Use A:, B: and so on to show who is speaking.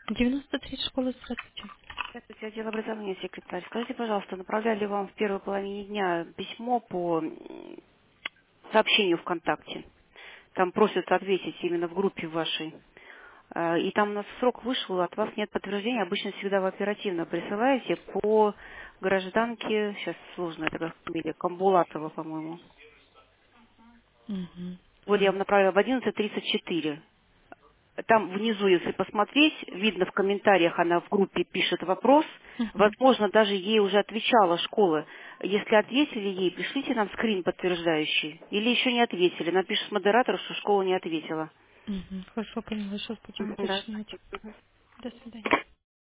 A: 93 школа, здравствуйте.
B: Здравствуйте, отдел образования, секретарь. Скажите, пожалуйста, направляли вам в первой половине дня письмо по сообщению ВКонтакте? Там просят ответить именно в группе вашей. И там у нас срок вышел, от вас нет подтверждения. Обычно всегда вы оперативно присылаете по гражданке, сейчас сложная такая фамилия, Камбулатова, по-моему.
A: Угу.
B: Вот я
A: Так.
B: вам направила в 11:34. Там внизу, если посмотреть, видно в комментариях, она в группе пишет вопрос.
A: Угу.
B: Возможно, даже ей уже отвечала школа. Если ответили ей, пришлите нам скрин подтверждающий. Или еще не ответили. Напишет модератору, что школа не ответила.
A: Угу. Хорошо, поняла. Сейчас будем
B: Да.
A: уточнять. До свидания.